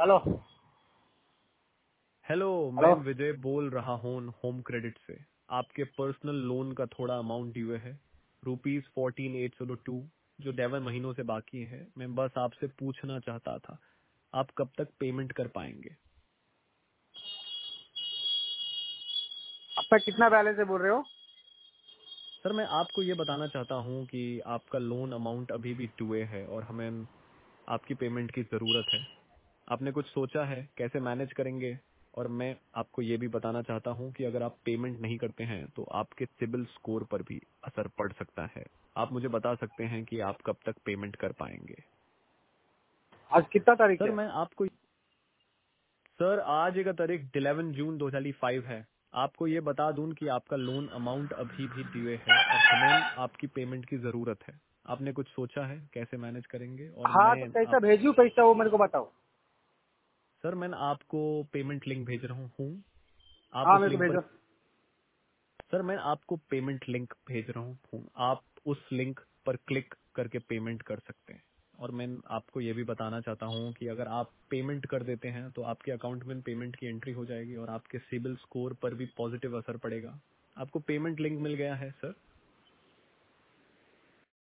Hello. Hello. Hello. मैं विजय बोल रहा हूँ होम क्रेडिट से। आपके पर्सनल लोन का थोड़ा अमाउंट ड्यू है, ₹14,802, जो 11 महीनों से बाकी है। मैं बस आपसे पूछना चाहता था, आप कब तक पेमेंट कर पाएंगे? आपका कितना बैलेंस है बोल रहे हो? सर, मैं आपको ये बताना चाहता हूँ कि आपका लोन अमाउंट अभी भी ड्यू है और हमें आपकी पेमेंट की जरूरत है। आपने कुछ सोचा है कैसे मैनेज करेंगे? और मैं आपको ये भी बताना चाहता हूँ कि अगर आप पेमेंट नहीं करते हैं तो आपके सिबिल स्कोर पर भी असर पड़ सकता है। आप मुझे बता सकते हैं कि आप कब तक पेमेंट कर पाएंगे? आज कितना तारीख सर है? मैं आपको सर आज का तारीख 11 जून 2005 है। आपको ये बता दूं कि आपका लोन अमाउंट अभी भी ड्यू है और हमें आपकी पेमेंट की जरूरत है। आपने कुछ सोचा है कैसे मैनेज करेंगे? और हाँ, मैं तो कैसा आप भेजूं पैसा वो मेरे को बताओ। सर मैं आपको पेमेंट लिंक भेज रहा हूँ। आप हाँ, उस मेरे को लिंक पर भेजो। सर मैं आपको पेमेंट लिंक भेज रहा हूँ, आप उस लिंक पर क्लिक करके पेमेंट कर सकते हैं। और मैं आपको ये भी बताना चाहता हूँ कि अगर आप पेमेंट कर देते हैं तो आपके अकाउंट में पेमेंट की एंट्री हो जाएगी और आपके सिबिल स्कोर पर भी पॉजिटिव असर पड़ेगा। आपको पेमेंट लिंक मिल गया है सर।